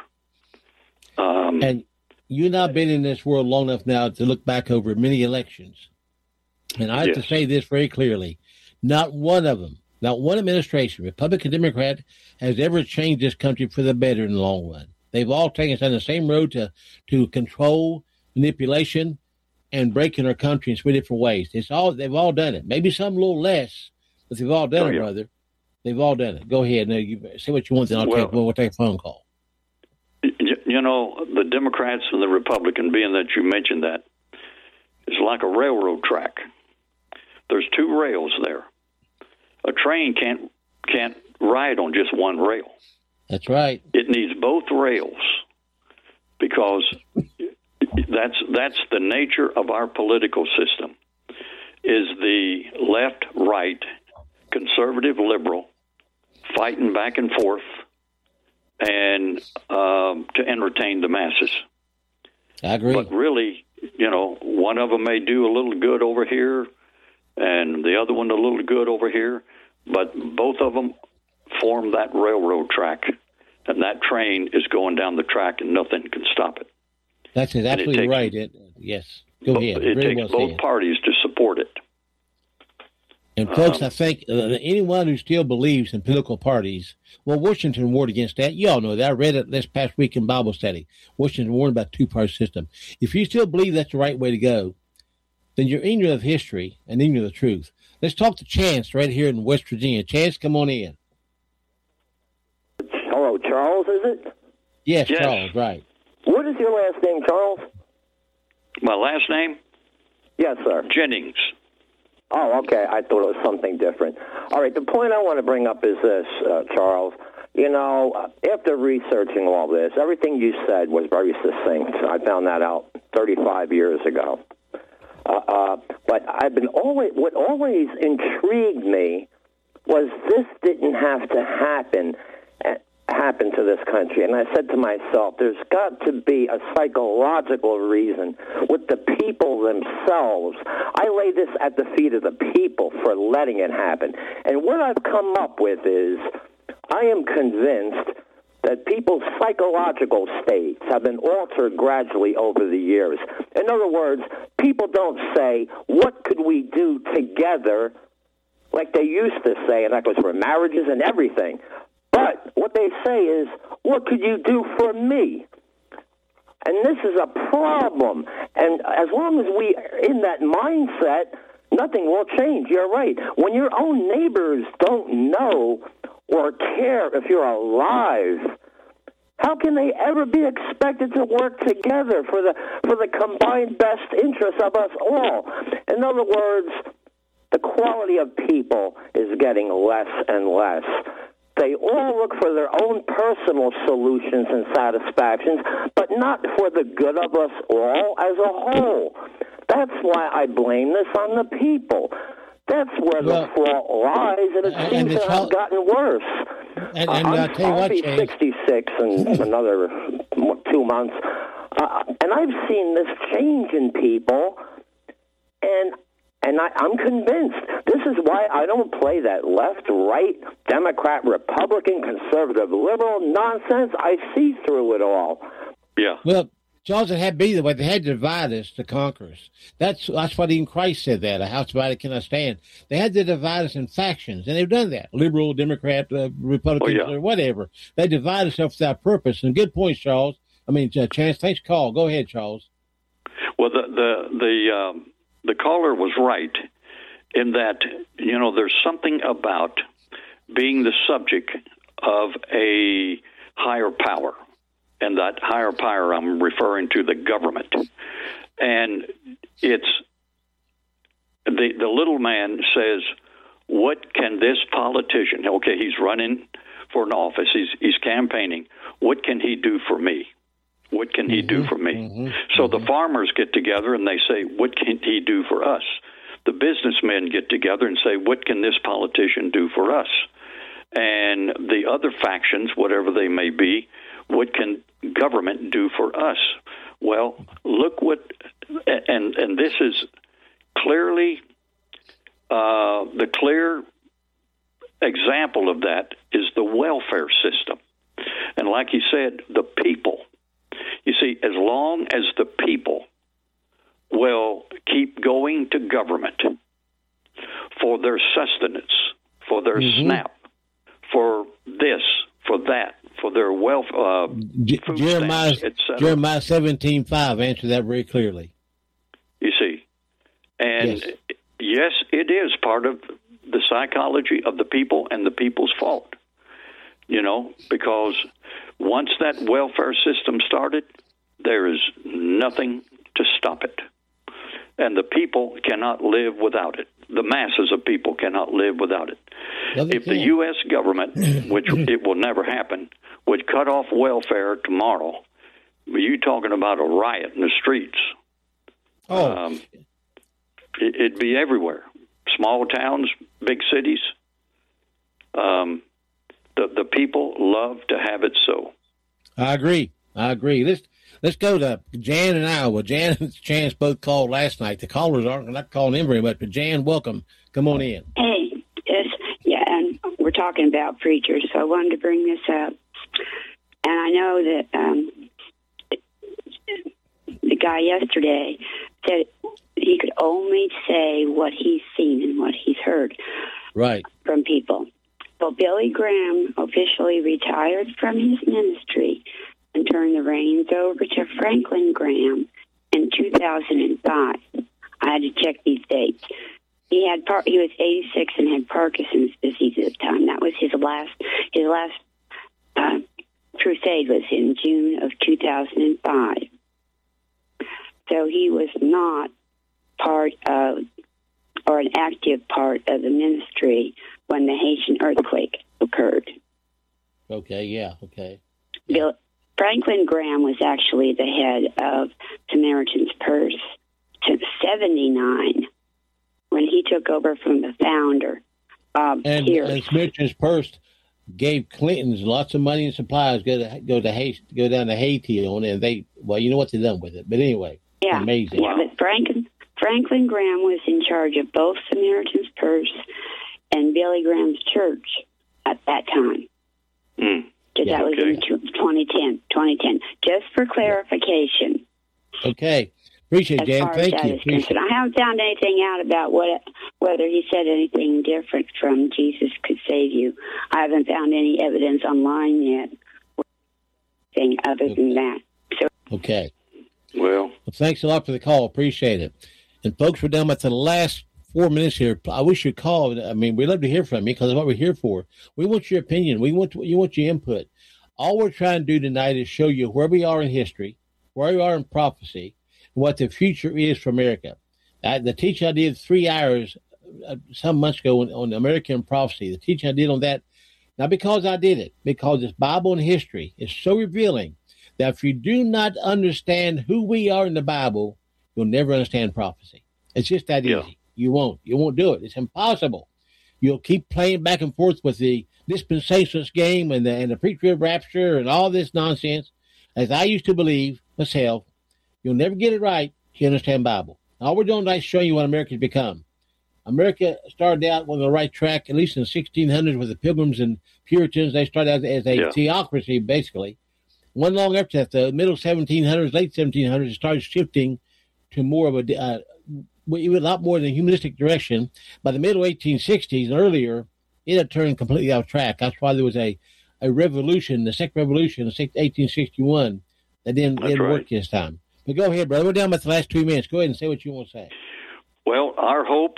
Um, And you and I have been in this world long enough now to look back over many elections. And I have to Yes. say this very clearly. Not one of them, not one administration, Republican, Democrat, has ever changed this country for the better in the long run. They've all taken us on the same road to, to control, manipulation, and breaking our country in three different ways. It's all they've all done it. Maybe some a little less, but they've all done oh, it, yeah. brother. They've all done it. Go ahead. Now you say what you want, then I'll well, take we'll take a phone call. You know, the Democrats and the Republican, being that you mentioned that, is like a railroad track. There's two rails there. A train can't can't ride on just one rail. That's right. It needs both rails because that's that's the nature of our political system. Is the left, right, conservative, liberal fighting back and forth and um, to entertain the masses. I agree. But really, you know, one of them may do a little good over here and the other one a little good over here, but both of them form that railroad track, and that train is going down the track and nothing can stop it. That's absolutely takes, right. It, yes. Go ahead. It Very takes well both said. parties to support it. And folks, Um, I think uh, anyone who still believes in political parties, well, Washington warned against that. You all know that. I read it this past week in Bible study. Washington warned about two-party system. If you still believe that's the right way to go, then you're ignorant of history and ignorant of the truth. Let's talk to Chance right here in West Virginia. Chance, come on in. Hello, Charles, is it? Yes, Yes. Charles, right. What is your last name, Charles? My last name? Yes, sir. Jennings. Oh, okay. I thought it was something different. All right, the point I want to bring up is this, uh, Charles. You know, after researching all this, everything you said was very succinct. I found that out thirty-five years ago. Uh, uh, but I've been always, what always intrigued me was this didn't have to happen, uh, happen to this country. And I said to myself, there's got to be a psychological reason with the people themselves. I lay this at the feet of the people for letting it happen. And what I've come up with is I am convinced that people's psychological states have been altered gradually over the years. In other words, people don't say, what could we do together, like they used to say, and that goes for marriages and everything. But what they say is, what could you do for me? And this is a problem. And as long as we are in that mindset, nothing will change. You're right. When your own neighbors don't know or care if you're alive, how can they ever be expected to work together for the for the combined best interests of us all? In other words, the quality of people is getting less and less. They all look for their own personal solutions and satisfactions, but not for the good of us all as a whole. That's why I blame this on the people. That's where well, the fault lies, and it and seems to have gotten worse. And, and I'm, I'll tell you I'll what, be Chase. sixty-six in another two months, uh, and I've seen this change in people, and and I, I'm convinced. This is why I don't play that left, right, Democrat, Republican, conservative, liberal nonsense. I see through it all. Yeah. Well, Charles, it had to be the way. They had to divide us to conquer us. That's that's what even Christ said that. A house divided cannot stand. They had to divide us in factions, and they've done that. Liberal, Democrat, uh, Republican, Oh, yeah. or whatever. They divide us up without purpose. And good points, Charles. I mean, uh, Chance, thanks for the call. Go ahead, Charles. Well, the the the um, the caller was right in that, you know, there's something about being the subject of a higher power. And that higher power, I'm referring to the government. And it's the the little man says, what can this politician, okay, he's running for an office, he's he's campaigning, what can he do for me? What can he mm-hmm, do for me? Mm-hmm, so mm-hmm. the farmers get together and they say, what can he do for us? The businessmen get together and say, what can this politician do for us? And the other factions, whatever they may be, what can government do for us? Well, look what, and and this is clearly, uh, the clear example of that is the welfare system. And like he said, the people. You see, as long as the people will keep going to government for their sustenance, for their mm-hmm. SNAP, for this, for that, for their wealth, uh, J- Jeremiah, Jeremiah seventeen five answered that very clearly. You see, And yes. yes, it is part of the psychology of the people and the people's fault. You know, because once that welfare system started, there is nothing to stop it. And the people cannot live without it. The masses of people cannot live without it. Well, if the U S government, which it will never happen, would cut off welfare tomorrow, you're talking about a riot in the streets. Oh. Um, it, it'd be everywhere. Small towns, big cities. Um, the the people love to have it so. I agree. I agree. Let's let's go to Jan in Iowa. Jan and Chance both called last night. The callers aren't not calling in very much, but Jan, welcome. Come on in. Hey, yes, yeah, and we're talking about preachers, so I wanted to bring this up. And I know that um, the guy yesterday said he could only say what he's seen and what he's heard right. from people. Well, Billy Graham officially retired from his ministry and turned the reins over to Franklin Graham in two thousand five. I had to check these dates. He had par- he was eighty-six and had Parkinson's disease at the time. That was his last his last uh, crusade was in June of two thousand five. So he was not part of or an active part of the ministry when the Haitian earthquake occurred. Okay, yeah, okay. Bill, Franklin Graham was actually the head of Samaritan's Purse since seventy-nine when he took over from the founder, Bob and, Pierce. And Samaritan's Purse gave Clintons lots of money and supplies go to go to Haiti, go down to Haiti on it, and they well, you know what they done with it. But anyway, yeah, amazing. Yeah, but Franklin Franklin Graham was in charge of both Samaritan's Purse and Billy Graham's church at that time. Mm. So yeah, that was okay. in twenty ten. twenty ten. Just for clarification. Okay. Appreciate it, as Jan. far Thank as you. That is concerned. I haven't found anything out about what whether he said anything different from Jesus could save you. I haven't found any evidence online yet. Thing other okay. than that. So okay. Well, well, thanks a lot for the call. Appreciate it. And folks, we're down at the last four minutes here. I wish you'd call. I mean, we'd love to hear from you because that's what we're here for. We want your opinion. We want to, you want your input. All we're trying to do tonight is show you where we are in history, where we are in prophecy, and what the future is for America. I, the teaching I did three hours uh, some months ago on, on American prophecy, the teaching I did on that, not because I did it, because it's Bible and history. It's so revealing that if you do not understand who we are in the Bible, you'll never understand prophecy. It's just that yeah. easy. You won't. You won't do it. It's impossible. You'll keep playing back and forth with the dispensationalist game and the, and the pre-trib rapture and all this nonsense. As I used to believe myself, you'll never get it right if you understand Bible. All we're doing is showing you what America's become. America started out on the right track, at least in the sixteen hundreds with the Pilgrims and Puritans. They started out as a yeah. theocracy, basically. One long after that, the middle seventeen hundreds, late seventeen hundreds, it started shifting to more of a, uh, a lot more than a humanistic direction. By the middle eighteen sixties and earlier, it had turned completely off track. That's why there was a, a revolution, the Second Revolution in eighteen sixty-one, that didn't, didn't right. work this time. But go ahead, brother. We're down about the last two minutes. Go ahead and say what you want to say. Well, our hope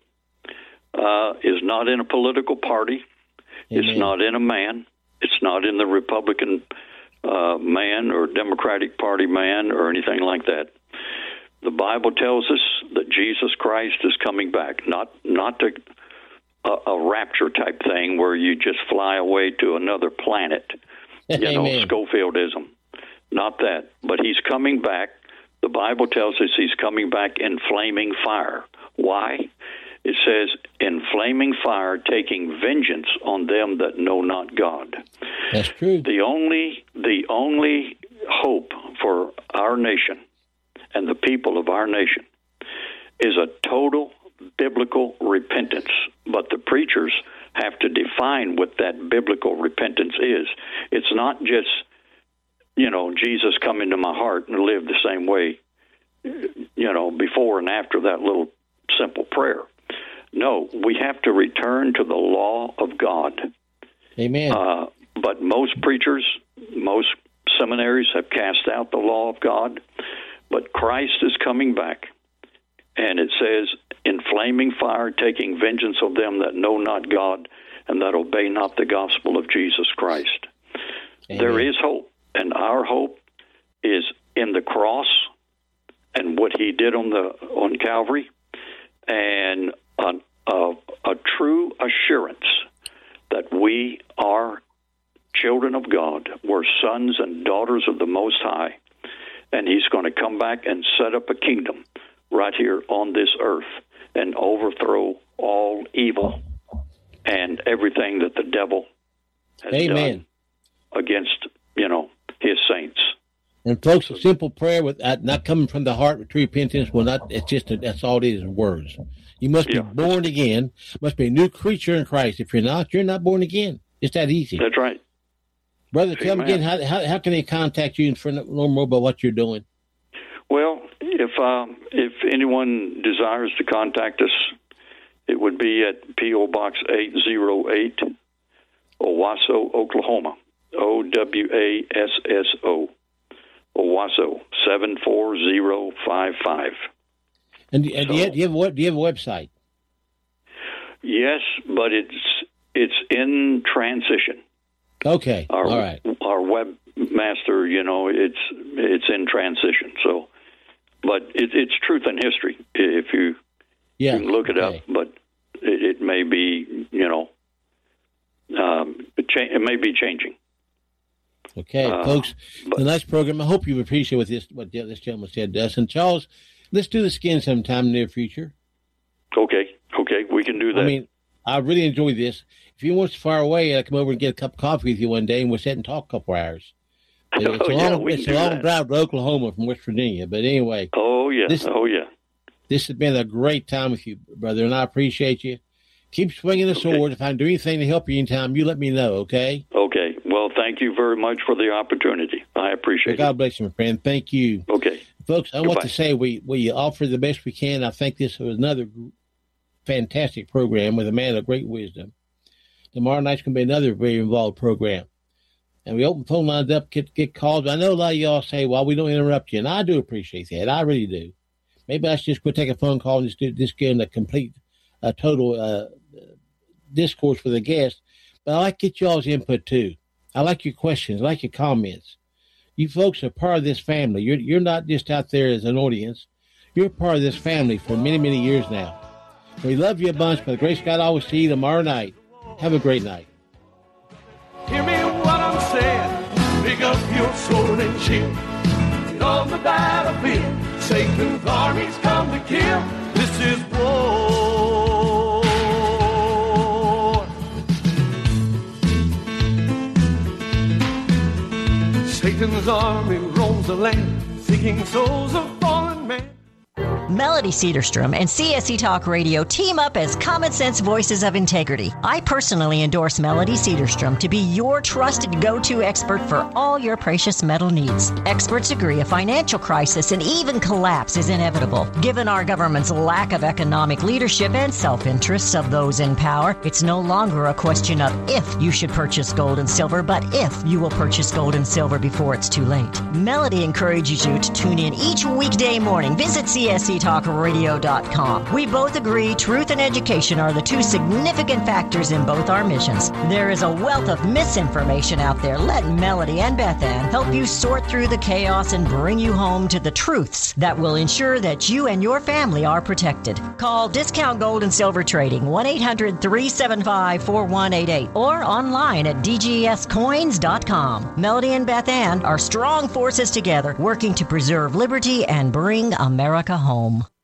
uh, is not in a political party. Amen. It's not in a man. It's not in the Republican uh, man or Democratic Party man or anything like that. The Bible tells us that Jesus Christ is coming back, not not to a, a rapture type thing where you just fly away to another planet, you know, Schofieldism. Not that, but he's coming back. The Bible tells us he's coming back in flaming fire. Why? It says, in flaming fire, taking vengeance on them that know not God. That's true. The only, the only hope for our nation and the people of our nation is a total biblical repentance. But the preachers have to define what that biblical repentance is. It's not just, you know, Jesus come into my heart and live the same way, you know, before and after that little simple prayer. No, we have to return to the law of God. Amen. Uh, but most preachers, most seminaries have cast out the law of God. But Christ is coming back, And it says, in flaming fire, taking vengeance of them that know not God and that obey not the gospel of Jesus Christ. Amen. There is hope, and our hope is in the cross and what he did on the on Calvary, and a, a, a true assurance that we are children of God. We're sons and daughters of the Most High, and he's going to come back and set up a kingdom right here on this earth and overthrow all evil and everything that the devil has Amen. done against, you know, his saints. And folks, a simple prayer with uh, not coming from the heart with true repentance will not. It's just a, that's all it is, words. You must yeah. be born again. Must be a new creature in Christ. If you're not, you're not born again. It's that easy. That's right, brother. Tell me again, how, how how can they contact you and for know more about what you're doing? Well, if um, if anyone desires to contact us, it would be at P O Box eight oh eight, Owasso, Oklahoma, O W A S S O, Owasso seven four zero five five. And, and so, do, you have, do, you have a, do you have a website? Yes, but it's it's in transition. Okay, our, all right. Our webmaster, you know, it's it's in transition. So, but it, it's Truth and History. If you, yeah, you can look it okay. up, but it, it may be, you know, um, it, cha- it may be changing. Okay, uh, folks, but, the nice program. I hope you appreciate what this what this gentleman said to us. And Charles, let's do this again sometime in the near future. Okay, okay, we can do that. I mean, I really enjoy this. If you want us far away, I'll come over and get a cup of coffee with you one day, and we'll sit and talk a couple hours. It's a oh, long, yeah, we it's can a do long that. drive to Oklahoma from West Virginia. But anyway. Oh, yeah. This, oh, yeah. This has been a great time with you, brother, and I appreciate you. Keep swinging the okay. sword. If I can do anything to help you anytime, you let me know, okay? Okay. Well, thank you very much for the opportunity. I appreciate well, it. God bless you, my friend. Thank you. Okay. Folks, I Goodbye. want to say we, we offer the best we can. I think this was another fantastic program with a man of great wisdom. Tomorrow night's going to be another very involved program. And we open phone lines up, get, get calls. I know a lot of y'all say, well, we don't interrupt you. And I do appreciate that. I really do. Maybe I should just quit taking a phone call and just, do, just give them a complete, uh, total uh, discourse for the guest. But I like to get y'all's input, too. I like your questions. I like your comments. You folks are part of this family. You're, you're not just out there as an audience. You're part of this family for many, many years now. We love you a bunch. By the grace of God, I will see you tomorrow night. Have a great night. Hear me what I'm saying. Pick up your sword and shield. Get on the battlefield. Satan's armies come to kill. This is war. Satan's army roams the land, seeking souls of fallen men. Melody Cedarstrom and C S C Talk Radio team up as common sense voices of integrity. I personally endorse Melody Cedarstrom to be your trusted go-to expert for all your precious metal needs. Experts agree a financial crisis and even collapse is inevitable. Given our government's lack of economic leadership and self-interests of those in power, it's no longer a question of if you should purchase gold and silver, but if you will purchase gold and silver before it's too late. Melody encourages you to tune in each weekday morning. Visit C S C talk radio dot com. We both agree truth and education are the two significant factors in both our missions. There is a wealth of misinformation out there. Let Melody and Beth Ann help you sort through the chaos and bring you home to the truths that will ensure that you and your family are protected. Call Discount Gold and Silver Trading, one eight hundred three seven five four one eight eight, or online at d g s coins dot com. Melody and Beth Ann are strong forces together, working to preserve liberty and bring America home.